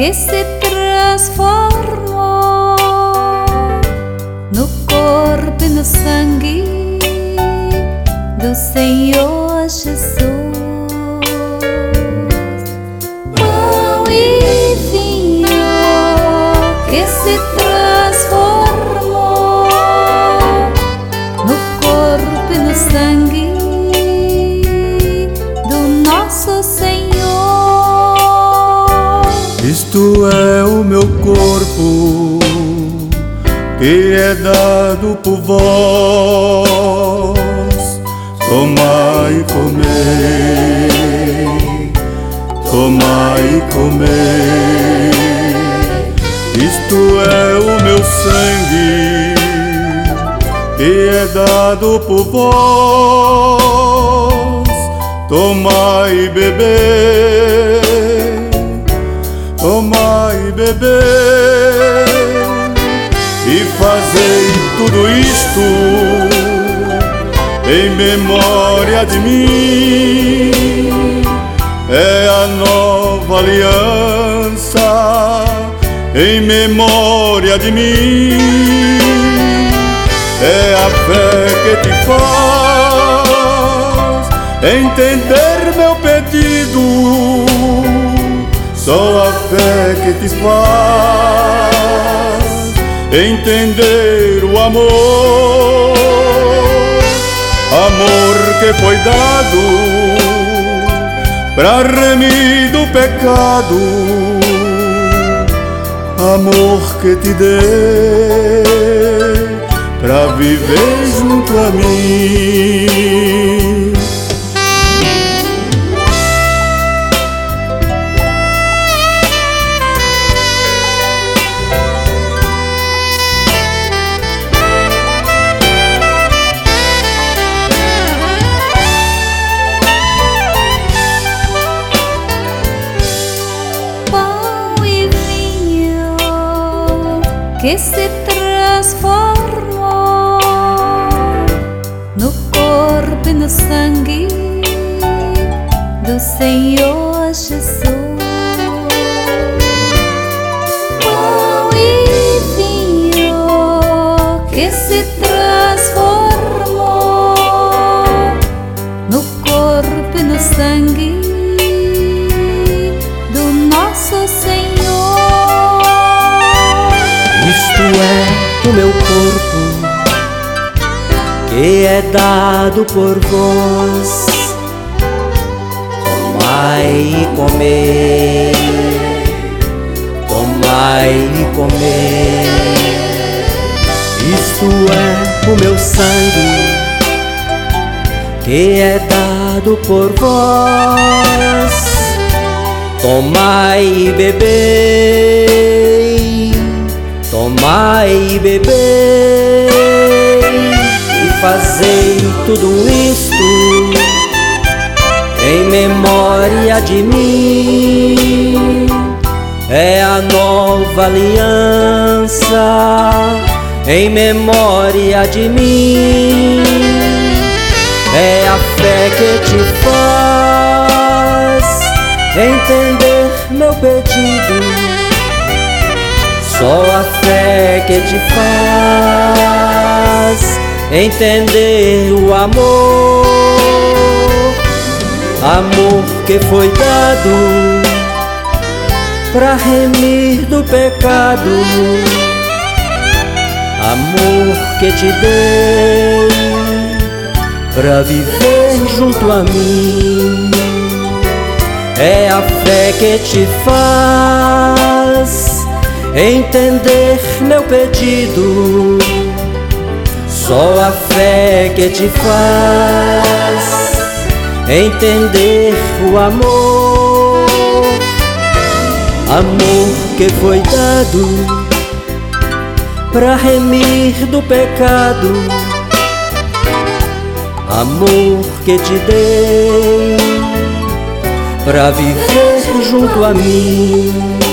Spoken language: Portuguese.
que se transformou no corpo e no sangue do Senhor Jesus. Pão e vinho que se transformou no corpo e no sangue do nosso Senhor. Isto é o meu corpo, que é dado por vós. Tomai e comei, tomai e comei. Isto é o meu sangue, que é dado por vós. Tomai e bebei, tomai e bebei, e fazei tudo isto em memória de mim. É a nova aliança em memória de mim. É a fé que te faz entender meu pedido. Só a fé que te faz entender o amor. Amor que foi dado pra remir do pecado. Amor que te dei pra viver junto a mim. Que se transformou no corpo e no sangue do Senhor Jesus. Pão e vinho que se transformou no corpo e no sangue do nosso Senhor. Isto é o meu corpo, que é dado por vós. Tomai e comei, tomai e comei. Isto é o meu sangue, que é dado por vós. Tomai e bebei, tomai e bebei, e fazei tudo isto em memória de mim. É a nova aliança em memória de mim. É a fé que te faz entender meu pedido. Só a fé que te faz entender o amor. Amor que foi dado pra remir do pecado. Amor que te dei pra viver junto a mim. É a fé que te faz entender meu pedido. Só a fé que te faz entender o amor. Amor que foi dado pra remir do pecado. Amor que te dei pra viver junto a mim.